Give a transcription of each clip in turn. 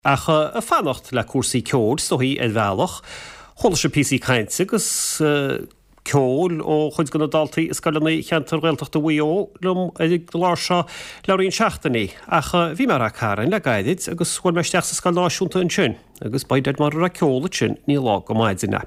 Ach a fannacht le cuasaí ceol stoí bhealach, chola se PC cainte agus ceol ó chuid gona daltaí is galnaí cheantar réalteachta bhuió lum ag lá seo leíonn seachtaí. Ach bhí mar a caran le gaiid agus bhfuil meisteach sa scal náisiúnta an sin, agus baidir mar a ceola sin ní lá go maididzina.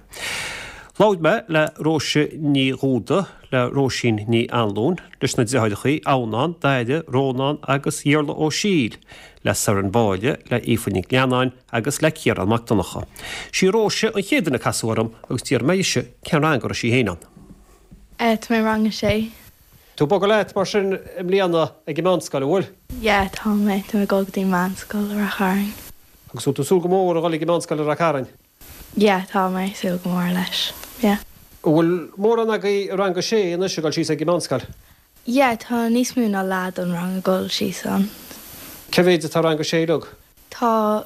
Láid me le róise ní rúda le róisín ní anlún, leis na deáidechaí ánán, daide, rónán agus dhearla ó síl, le sar an báile, le ífainnig leanáin agus le céar an mactanacha. Sí róise an chéadna casúram agus tíar méise cean angar sí héanaan. Tá mé rang sé. Tú bog leit mar sin im líana ag gimánscal bhfuil? Ja, tá mé tá mé gog dí manscal ar a charing. Agus tú súl go mór a gáil gimánscal ar a caran? Ja, tá mé súl go mór leis. Ja. Bhfuil mór an agaí ranga sé in is gáil sí a gimánscal? Ja, tá níos mún a lád an rang gáil sí san. Cehéide tá ranga sé dog? Tá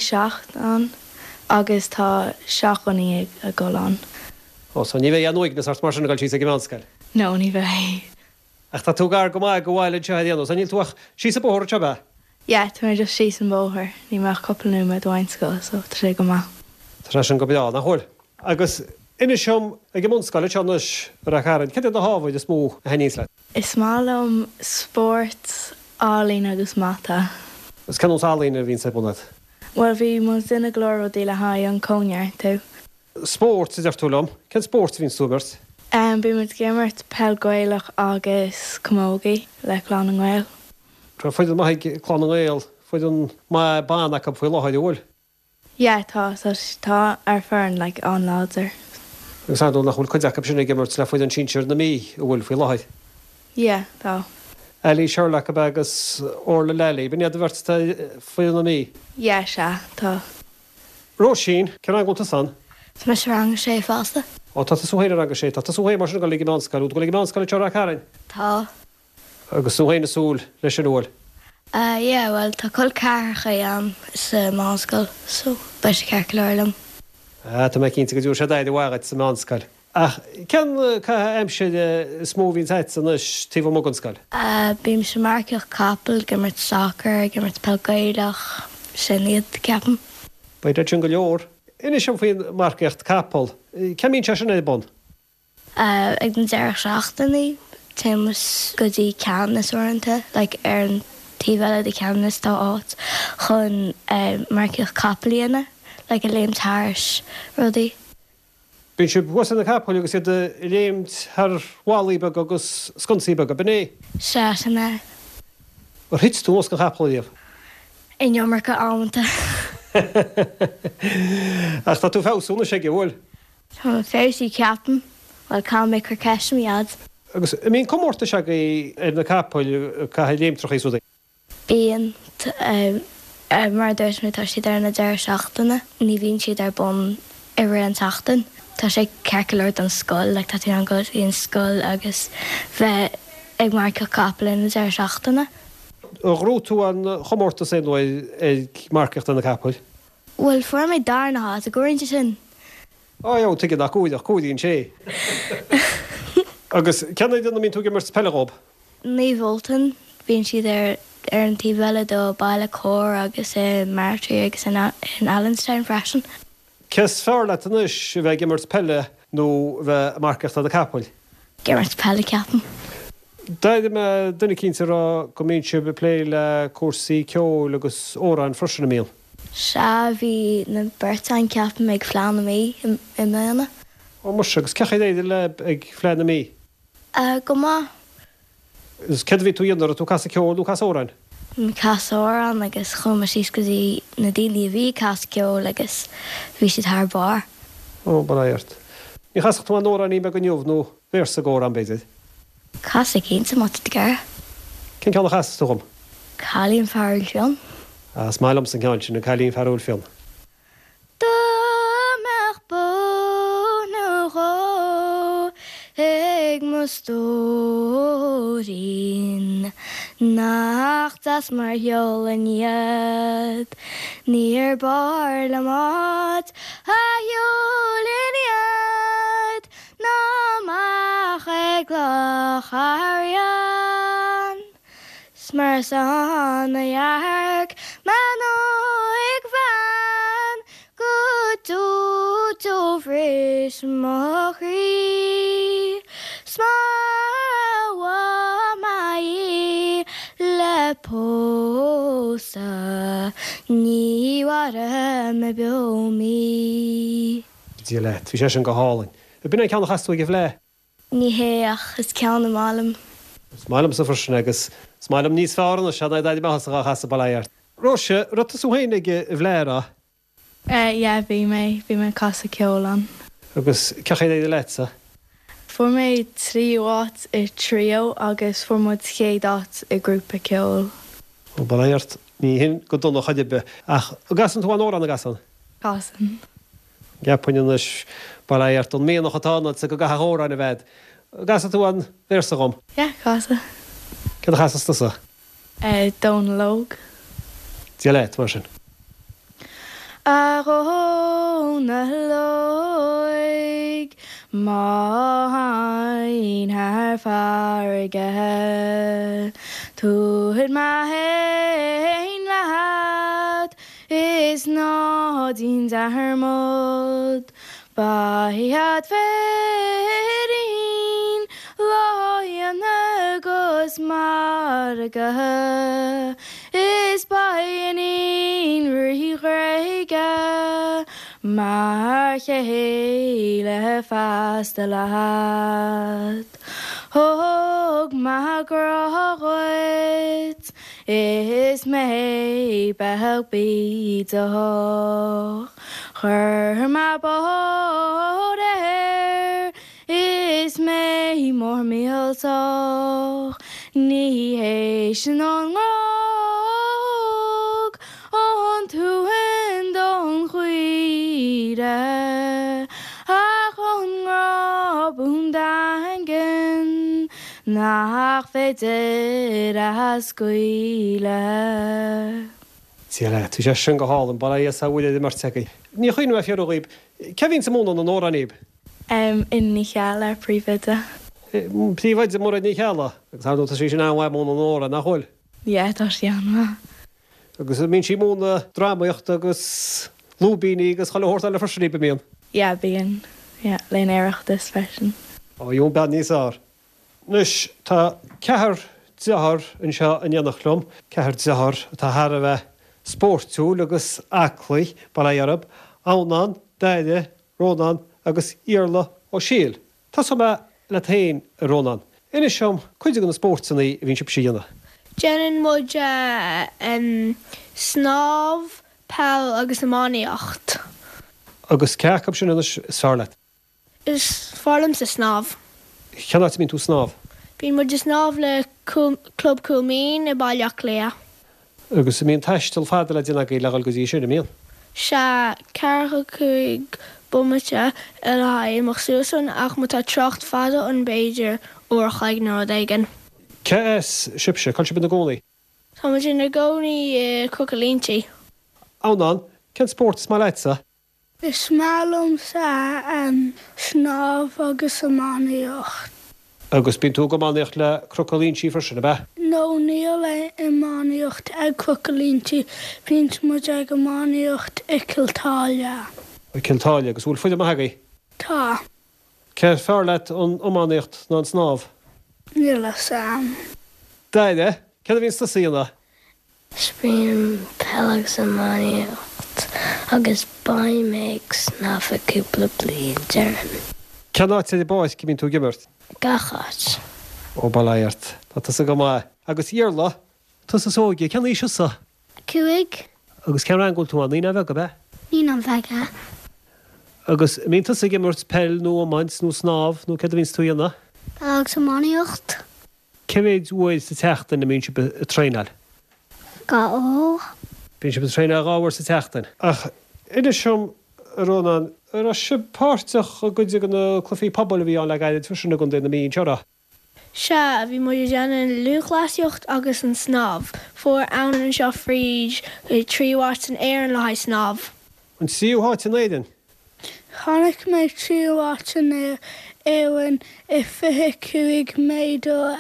27 an agus tá 7 a gáil an. Os ní bheith anúig na sart mar sin gáil sí a gimánscal? No, ní bheith. Ach tá tú gar go máid go bhhaile te dhéanú, an níl tuach sí a bóthir te be? Ja, tá mé just sí an bóthir, ní meach copplanú me dháinscoil, so tá sé go má. Tá sin go beá na hil. Agus ina seom ag gimánscal teannis ar a caran, cé a hábhaid is mó a heníos le? Is málam sport álín agus mata. Is cenús álín a bhín sa bunad? Well, bhí mu duna glór dí le haid an cónear tú. Sport is ar túlam, cén sport hín súbert? Bhí mu gimmart pellgóilech agus commógaí le chlán an ghil. Tá foiidir maithaigh chlán an éil, foiidir má bánach a bhfuil láthid bhfuil? Ja, tá ar fearn le an láidir. Agus anú nach bhfuil chuideach sinna gimmart le foiid an tíir na mí a bhfuil faoi láthid? Ja, tá. Elí seirlach a agus orla lelí, bin iad a bhirt foiid na mí? Ja, se, tá. Róisín, cén an gúnta san? Tá me se rang sé fásta? Ó tá súhéine aga sé, tá súhé mar sin go gimánscal, út go gimánscal te a caran? Tá. Agus súhéine súl leis sin bhfuil? Ja, well, tá col carcha am sa máscal, so be sé ceir leirlam. Tá mé cinnta go dúr sé d bhhaid sa mánscal. Ach, cean aimse smóhín heit san is tíh moganscal? Bím se marceach capel, gimmert soccer, gimmert pelgaileach, sin iad ceapan. Beidir sin go leor. Inis sem faoin marceacht capal. Ceimín te sin é bon? Ag den deirech seachtaí, témas go dtí ceannas orintanta, ar an tíhile de ceannas tá áit chun marceach capalíana, a léim táris rudaí. Bhín si bhuas na capal agus iad léimt ar bhálaíbag agus sconsaíbag a bené. Se sanna. Ar hit tú go capalaíomh? In jomar go ámanta. Ach tá tú fásúna sé go bhfuil? Tá férsí ceapan, bhil cá mé chu ceism iad. Agus mín commórta se ar na capáil cha léimtrocha úda? Bíon mar dúirs mé tá si ar na deir seachtainna, ní bhíonn siad ar bon i ri an teachtain. Tá sé ceirceir an scoil, le tá tú an go íon scoil agus bheith ag mar go capala na deir seachtainna. Rú tú an chomórta sé nó ag marceacht an na capáil? Bhfuil fuair mé darnatha a gúirinte sin. Jo, tuige nach cúideach cúdaíonn sé. Agus ceanna duna mín tú gimmar pelegób? Ní bhiltain, bhíonn siad ar an tíhile do baile cór agus martrí agus in Allenstein freisin. Ces fearr le tanis bheith gimmart pelle nó bheith marceacht a capáil? Gimmart pelle ceapan. Daide me duna cinnta rá go mín si be plé le cuasaí ceol agus óráin freisin na míl. Se bhí na Bertáin ceapan méid phleanna mí i ména. Ó mar agus cecha éidir le ag phleanna mí? Go má. Is cead bhí tú dionar a tú casa ceol nó casa óráin? Cas órán agus chuma síos go dtí na daoine a bhí cas ceol agus bhí siad thar bar. Ó, baráirt. Ní chasach tú an óráin í me go nniuh nó bhér go órán béidir? Cas a cínta mata de gar. Cén ceanna chas túm? Cálíonn fearúil fion. Smáilm san ceann sin na cálíonn fearúil fion. Dámach bóna ró ag mo stórin nachtas mar heolan iad níor bar le mat a heolan iad námach ag glach arian smar san a jark man ag is mochi smawa mai le posa ni wara me biomi. Díle, fi sé an go hálainn. Bina ceanna chaú go bhlé. Ní héach is cean am málam. Smáilm sa frisin agus smáilm níos fearna se d be a chasa bailart. Roise rutas úhéine bhléra Bhí mé casa ceolalan. agus ceché é lesa. Fuair mé 3 áit I trío agus fuair chéad I grúpa ceol. ó bailart ní hin go donna chaide be ach gasan túáin órán na gasan. Casan. Geapaineis bailart an mé nach chatána sa go gathóráin a bheith. Gasan tú an versa gom. Casa. Ce chasasta? Dón lóg. Díle mar sin. Arona loig máin haar farige túid ma hein lahat is nádín zaharmod baiad ferin loyan agus marga is bainin rihreiga mar chéile fasta lahat hog ma grahoit is mé behbído chur ma boder is mé mór míaltoch ní hééis an ngog an tú hen don chuide ach an grabún dagen nach féidir a scuile. Díle, tú sé sin go hálan bal é sa bhfuile mar teí. Ní chuoine a fiorríb. Cehín sa móna an óraníb? In ní cheall príomhide. Príomhaid mór ní cheala, agus tá sí sin anhhaim móna an óra nach hil. Tá síanna. Agus mín sí móna drámaocht agus lúbíní agus chaáir le frisí be míon. Bíon léon éireachtas fesin. Ó dún bead níos ár. Nus tá cethir dethar an seo an dhéannachlum, cethir dethar tá thar a bheith spórtú agus aclaí bailárab, ánán, daide, rónán agus íorla ó síl. Tá sama le tain rónán. Ina seom chuide gan na spórtsanna a bhín sib síanana. Jean muid snáb, pell agus amáíocht. Agus ceachab sin is fearlaat. Is fálam sa snáb. Cheannáid mín tú snáb. Bhín muid is snáb le club cúmín I bailach léa. Agus míon taistal fada le dina í legal go dí sin míon. Se cecha chuig bummate a le mar suasúsan ach mu tá trocht fada an Beiidir uair chaig nó aigen. Ces sibse, chuil si bin na gcónaí? Tá mu sin na gcónaí cucalínti. Ánán, cén spórt is má leitsa? Is málam sa snáb agus amáíocht. Agus bín tú go máíocht le crocalín sí farsinna be? nó níl le amáíocht ag cucalínti bínt mu ag amáíocht I Ciltáile. I Ciltáile agus bhfuil fuide maithagaí? Tá. Ceir fearlaat an amáíocht ná an snáb? Níl le sam. Daide, cead a bhín sta síana? Sprín pelagus amáíocht agus baimméid snáb a cúpla bliain dearan. Ceannáid sé báis cin tú gimmert? Gachát. Ó bailart, tá sa go má. Agus íorla, tá sa sógi, cean í sa? Cuig? Agus cean angúil tú an lína bheith go be? Ní an bheige. Agus mín tá sa gimmert pell nó amant nó snáb nó cead a bhín tú ana? Pelagus amáíocht. Ceméid uaid sa teachtain na mín si a tréinal? Ga ó. Bín si a tréine gáhar sa teachtain. Ach, idir siom rónán, ar se páirteach a goide gan na clufií pobl a bhí an le gaiad tuisina gon na míon teara. Se bhí mu deanna luchláisiocht agus an snáb, fuór ann seo fríd I tríhhat an éan le snáb. An síúháit an éidir? Tháinig méid tríhhat an éhain I 25 méadú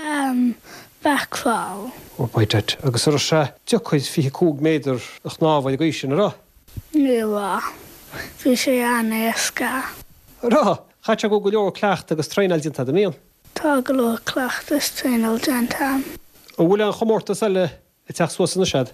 bacháil. Ó baidid, agus ar se dechuid 22 méidir ach nábhaid go sin ará? Níhá. Bhí sé an éasca. Rá, chatte go go leor cleacht agus treinail dinta a míon. Tá go le cleachtas tréal gentam. Ó bhfuil an chomórtas eile i teach suas na sead.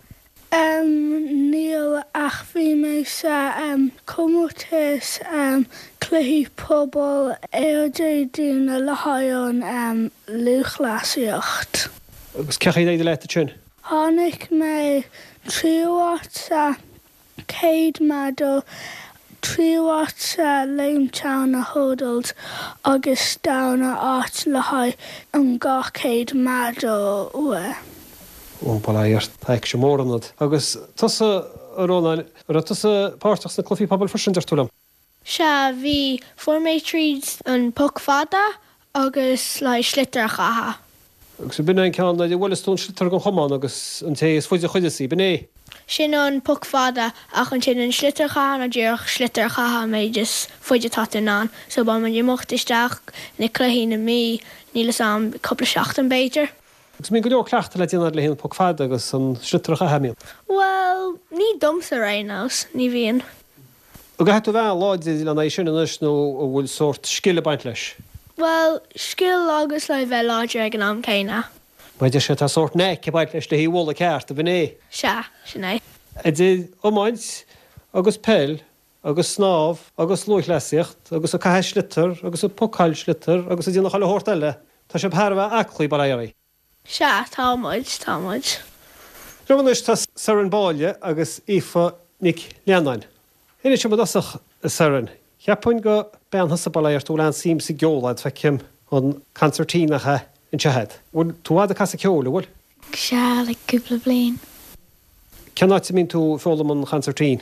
Níl ach bhí mé sa comórtas cluí pobl éidir dúna le haon luchhlaíocht. Agus cecha éidir leit a tún. Tháinig mé tríhhat sa céad madó, tríhhat sa leimteánna hódalt agus dána áit le haid an gacéad madó ua. Ó bailíart ag sem mórannad. Agus tusa arónail ar tusa páirteach na clufií pobl frisindir túlam. Se bhí formé tríd an puc fada agus le slitar chatha. Agus bin an ceanna d bhfuil tún slitar go chomán agus an té is fuide chuideí bené. Sin an puc fada ach an sin an slitar chatha a ddíoch slitar chatha mé just fuide tatain an, so ba man dimochtisteach na cluhí na mí nílas am coppla seach an béidir. Agus mí go leor cleachta le déanaar le hén puc fada agus an slitar a haíon. Well, ní domsa rénos, ní bhíon. Agus hetú bheith láid an é sin is nó bhfuil sort skille baint leis. Well, skill agus le bheith láidir ag an am céine. Maidir sé tá sort neic baint leis le hí bhla ceart a bené. Se, sinné. A dé ómáint agus pell, agus snáb, agus luithleíocht, agus a caiis slitar, agus a pucáil slitar, agus a dtíanana chaile hort eile, tá sé bthbh achlaí bailí. Se, támuid. Romanis tá saran báile agus ifa nic leanain. Iine sem asach a saran. Cheappain go beanthas a bailíart túil an sim sa geolaid fecim an cancertínacha in tehead. Bhfuil túád a casa ceola bhfuil? Se le cúpla blion. Ceannáid mín tú fólam an cancertín?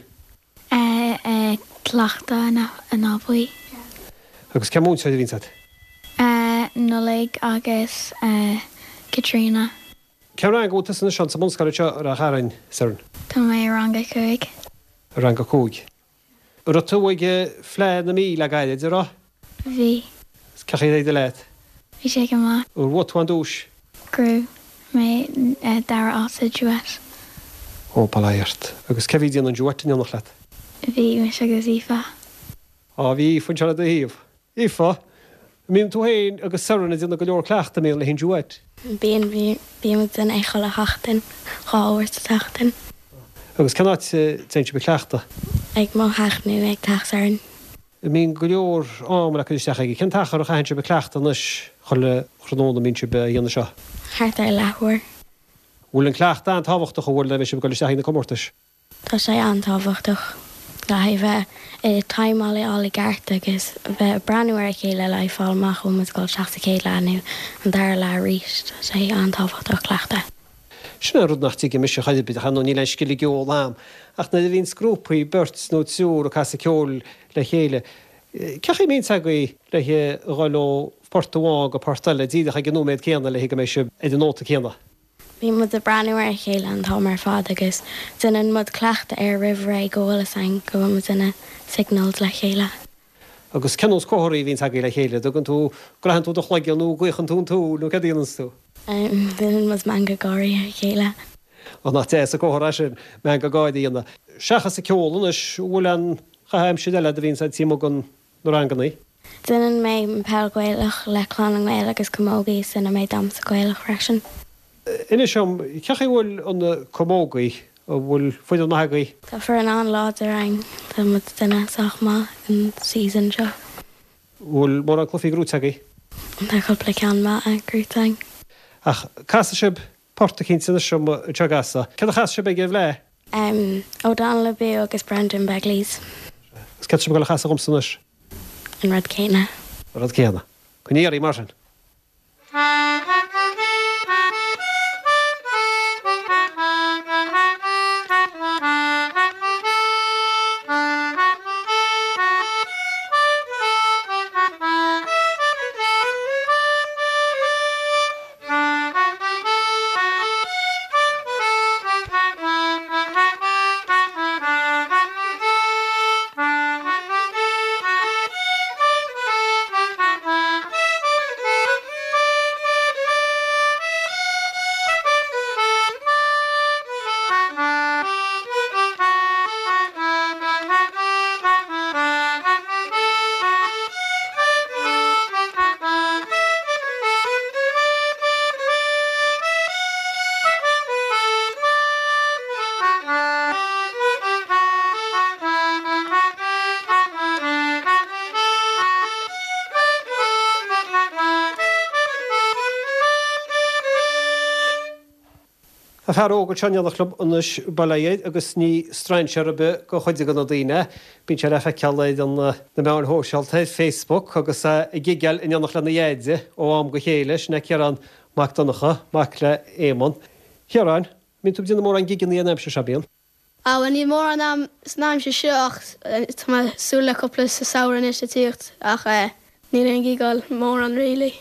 Cleachta an ábhaí. Agus ceamún seid a vínsad? Nolig agus Katrina. Cean an gútas na sean sa mscairte ar a charain saran? Tá mé ranga chuig. Ranga cúig. Ar a tú ige fleid na mí le gaiide rá? Bhí. Cecha éidir leit? Bhí sé go má. Ur bhúin dúis? Grú mé dar ása dúas. Ó bailíart. Agus cehí díana an dúirtain nach leat? Bhí me agus ifa. Á bhí fan sead a híomh. Ifa? Mín tú héin agus saranna díanana go leor cleachta mé le hén dúid. Bíon den écho le hatain, cháhairt sa tatain. Agus ceannáid teint be cleachta? Ag má heachnú ag taachsarin. Mín go leor am le chuisteach ige cen tachar a chaintse be cleachta nes cholle chronóna míse be dhéana seo. Thart ar lethúir. Bhfuil an cleachta an táhachtach bhfuil le bheits go isteach na comórtas. Tá sé antáhachtach. Le ha bheith i taimála ála gart agus bheith breúir chéile le fáilach chum gáil 16 céad lenú an dar le ríist sé antáhachtach cleachta. Sinna rud nach tí mis chaide bit an ní le skilli geol am. Ach na vín sgrúpaí burt nó túúr a casa ceol le chéile. Cechi mín go le gáiló Portháin go Portile díide a gnomméid céanna le go mééis se idir nóta céanna. Bhí mu a breúir chéile an tá mar fád agus dunan mud cleachta ar rih ggóla sein go mu duna signals le chéile. Agus cenús cóirí vín le chéile, dogann tú gohan tú do chleigilú gochan tún tú nó cadíanas tú. Dunan mu manga gáirí ar chéile. An nach té a cóhar sin me go gáidíanana. Seachas sa ceolalan is bhfuil an chaim si eile a vín tí gan nó rangannaí. Dunan mé pellgweilech le chláán méile agus commógaí sanna méid dam sa gweilech freisin. Ine sem cecha bhfuil an commógaí ó bhfuil fuidir naagaí. Tá for an an lád a rein tá mu duine saachma an season seo. Bhfuil mór an clufií grúteagaí. Tá chupla ceanma a grútein. Ach casa sib porta cin sin sem tegasa. Ce a chas sib ag le? Ó Dan le bé agus Brandon Beglís Gus ce sem go le chasa gomsanis? an rud céine. Rad céanna. Cuníarí mar sin. Tá fearógur teannach anis bailad agus ní strainsearbe go chuide gan daine, bín se lefa cealaid an na meán hósealtaid Facebook agus i gigeal in annach lena dhéide ó am go chéiles na cearan mac donnacha mac le éman. Chearáin, mín tú dtína mór an gigan í an se sebíon. When ní mór an am snáim se seocht tá súla coppla sa saoran is tíocht ach ní an gigáil mór an rilí.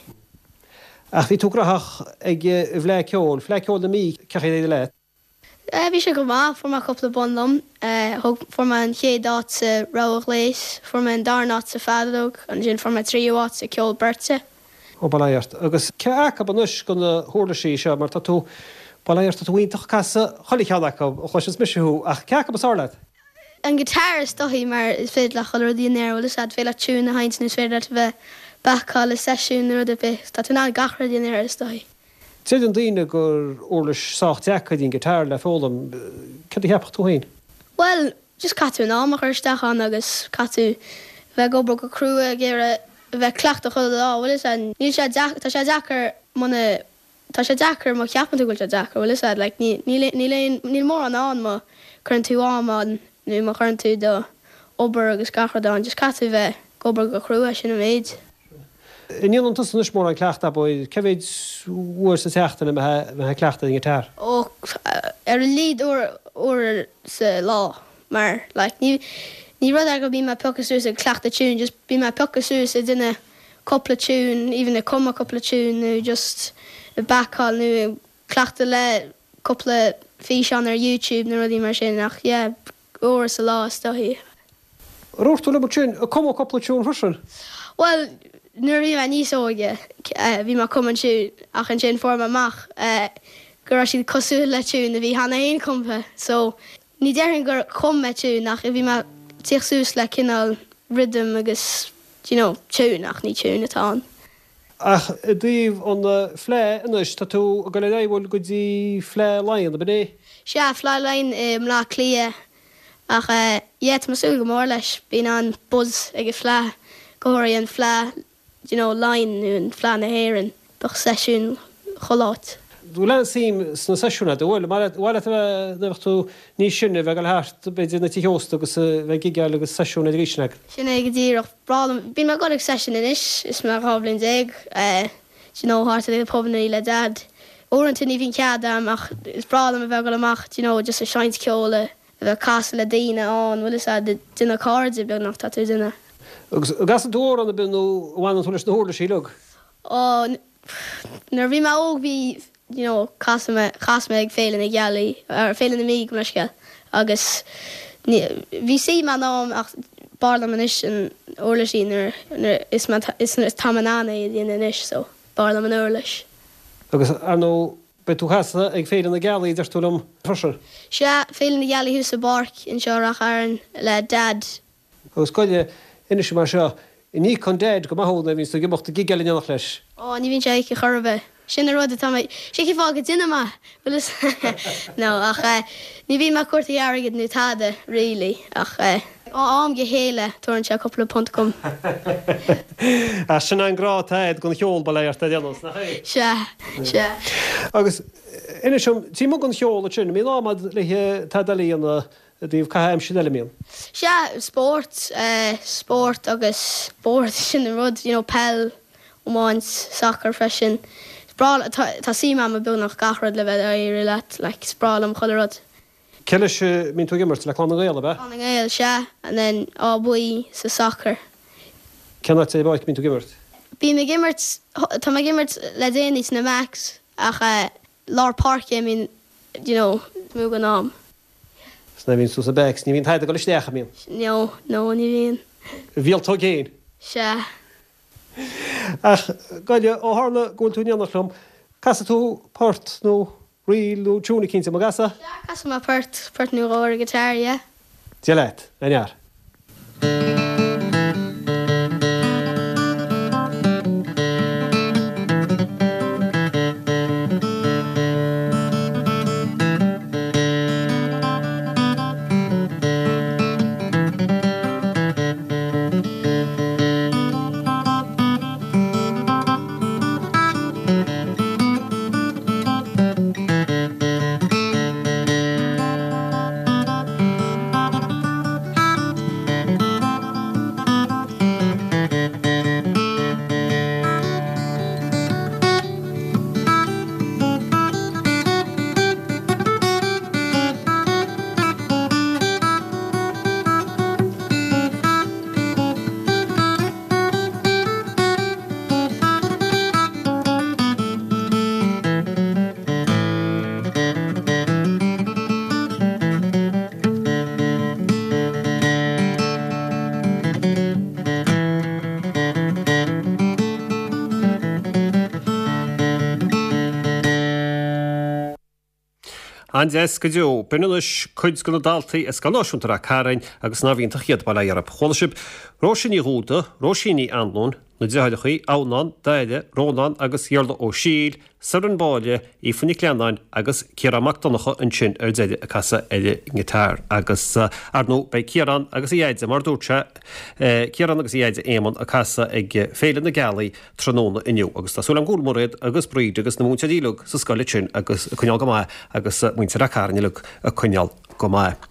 Ach bhí túgraach ag bhléceol na mí ceché éidir le. Bhí sé go má forma coppla bondom, forma an chéadát sa ráach léis, forma an darnát sa fadadóg, an sin forma tríáit sa ceol bertse. Ó bailairt. Agus ce aca banus go na thuirlaí seo mar tú bailairt a túhaintach casa chola cheadacha ó chuis misisiú ach ce aca basálaid? An gitar is dohí mar is féad le choir dínéir bhfuil is féile tún na haint nus féidir bheith bachá le seisiún rud a bit, tá tú ná gachra dínéir is dohí. Tid an daine gur orlas sátecha dín gitar le fólam, ce heapach tú hain? Well, just catú an ámach stachan agus catú bheith gobar go crua géire bheith cleachta chuil bhfuil is tá sé dechar muna tá sé dechar má ceapan tú goil sé dechar bhfuil is níl mór an má chun tú ámán nu má chun tú do obair agus gachradáin, just catú bheith gobar go crua sin méid. Iníon an tusan mór an cleachta bóid, cehéid uair sa teachtainna me cleachta an gitar? Ó líd ó sa lá, mar ní rud go bí me pocasús a cleachta tún, just bí me pocasús a duine coppla tún, even a cuma coppla tún, nu just a backall nu cleachta le coppla fís an ar YouTube na rudí mar sin ach ó sa lá stohí. Rúirtú le tún a cuma coppla tún frisin? Well, nuair bhí me níos óige bhí mar cuman siú ach an sin forma amach gur siad cosú le tún a bhí hana aon cumpa, so ní dearann gur cum me tún nach bhí me tíochsús le cinál rhythm agus tún ach ní tún atá. Ach díomh an phlé inis tá tú go le éhfuil go dtí phlé lainn ba é? Se phlé lainn mlá clia ach masú go mór leis bíon an buzz ag phlé goirí an phlé lainn nu an phlé na héireann bach seisiún choláit. Dú le sim sna seisiúna bhfuil bhile tú níos sinna bheith go háart beidir na tíosta agus bheith gigeal agus seisiúna ríisneag. Sinna ag ddíach bralam bí me godig session inis is mar háblin ag háart a pobna le dad. Óanta ní bhín ceadam ach is bralam a bheith go amach just a seint ceola a bheith casa le daine an bhfuil is duine cáde beag nach tatú duine. Agus gas an dúir an binú bhhain thulis na thuirla sílog? Nar bhí me óg bhí chasme ag féile na gealaí ar féile na mí go leisce agus bhí sí man nám ach barlam inis an orla sínar is tamanana i dhéana inis so barlam an orlis. Agus nó be tú chasa ag féile na gealaí idir túlam frisir? Se féile na gealaí hús a barc in seoach aran le dad. Agus coile inis mar seo i ní chun déad go maithóna vín tú gimocht a gigeal in leis. Ní bhín sé ag chorbe. Sinna rud tá sé fá go duine bhfuil nó ach ní bhí mar cuairtaí airgad nó táda rilí ach am go héile tuann se coppla puntcom. Sin an grátáid gon cheol baléir a déanas na Se. Agus ina tí mo gon cheol sin mí lámad le tadalíonna díomh caiim sin eile. Se sport agus sport sin rud pell ómáins soccer freisin. Tá sí am a bunach gachrad le bheith éire le spráil am choilerad. Ceile mín tú gimmart le chlána gaile be? Chlána gaile se and then ábuí sa soccer. Ceanna é bhaid mín tú gimmart? Bí me gimmart tá me gimmart le déanaís na Max ach lár parke mín mú gan nám. Sna vín sú sa bex, ní vín taide go leistecha mín? No, ní bhíon. Bhíaltá géin? Se. Ach gaile ó hála gúil tú neannachlum, casa tú páirt nó riú túúna cinnta má gasa? Casa má páirt nó gáir gitar, Dia leit, anear. Andes go deo, Benus chuid go daltaí is galisiúntar a Carin agus náhíonnta chiad bail ar a cholasib Róisiní Rúda, Róisiní Anlún, na deáidechaí Ánan, Daide, Rónan agus Iarla ó Síl, Saran Báile, Ífanní Cleanáin agus Ciaramachtánacha an sin ar deide a casa eile gitár agus arnó bei Ciaran agus iadze mar dúrte Ciaran agus iadze éman a casa ag féile na Galaí tróna inniu agus tásúil an gúlmóréad agus bríd agus na múnta dílug sa scoile sin agus chuneal go mai agus muinte a carnilug a chuneal go mai.